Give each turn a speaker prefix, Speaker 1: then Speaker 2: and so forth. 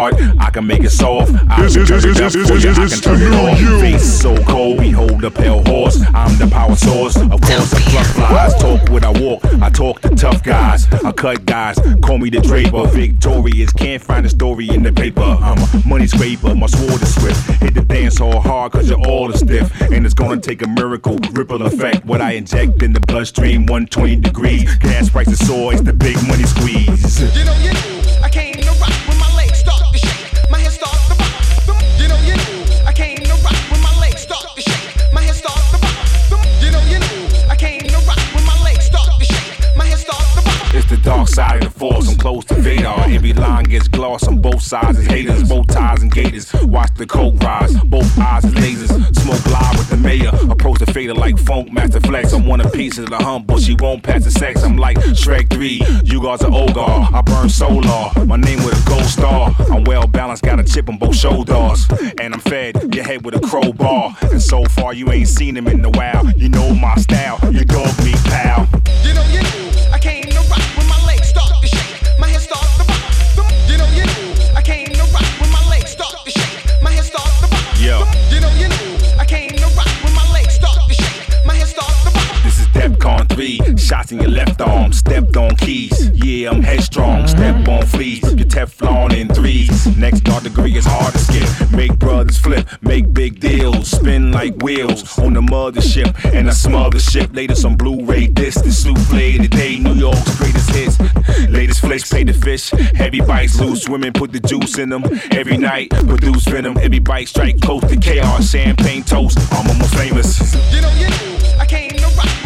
Speaker 1: hard, I can make it soft. I can turn it up for you, I can turn it off. Face so cold, behold the pale horse. I'm the power source. Of course, I pluck flies. Talk what I walk, I talk to tough guys. I cut guys, call me the Draper. Victorious, can't find a story in the paper. I'm a money scraper, my sword is swift. Hit the dance hall hard, cause you're all is stiff. And it's gonna take a miracle, ripple effect. What I inject in the bloodstream, 120 degrees. Gas prices soar, it's the big money squeeze.
Speaker 2: You know, I came to rock when my legs start to shake. My head start to rock. You know, I came to rock when my legs start to shake. My head start to rock. You know, I came to rock when my legs start to shake. My head start to rock.
Speaker 1: It's the dark side of the force, I'm close to Vader. Every line gets gloss on both sides is haters. Both ties and gators, watch the coke rise. Both eyes is lasers, smoke live with the mayor. Approach the fader like Funk Master Flex. I want a piece of the hump, but she won't pass the sex. I'm like Shrek 3, you guys are Ogar. I burn solar, my name with a gold star. I'm well balanced, got a chip on both shoulders. And I'm fed, your head with a crowbar. And so far you ain't seen him in a while. You know my style, you dog me pal.
Speaker 2: You know, I came to rock when my legs start to shake. My head start to rock. You know, I came to rock when my legs start to shake. My head start to rock.
Speaker 1: Yo.
Speaker 2: You know, I came to rock when my legs start to shake. My head start to rock.
Speaker 1: This is DEFCON 3, shots in your left arm, stepped on keys. Yeah, I'm headstrong, step on fleas, your Teflon in threes. Next dark degree is hard to skip. Make brothers flip, make big deals, spin like wheels on the mothership. And I smother ship, latest on Blu-ray disc. The souffle today, New York's greatest hits. Latest flicks, pay the fish. Heavy bites, loose women, put the juice in them. Every night, produce venom. Every bite strike close to chaos. Champagne toast, I'm almost famous.
Speaker 2: You know, I came to rock.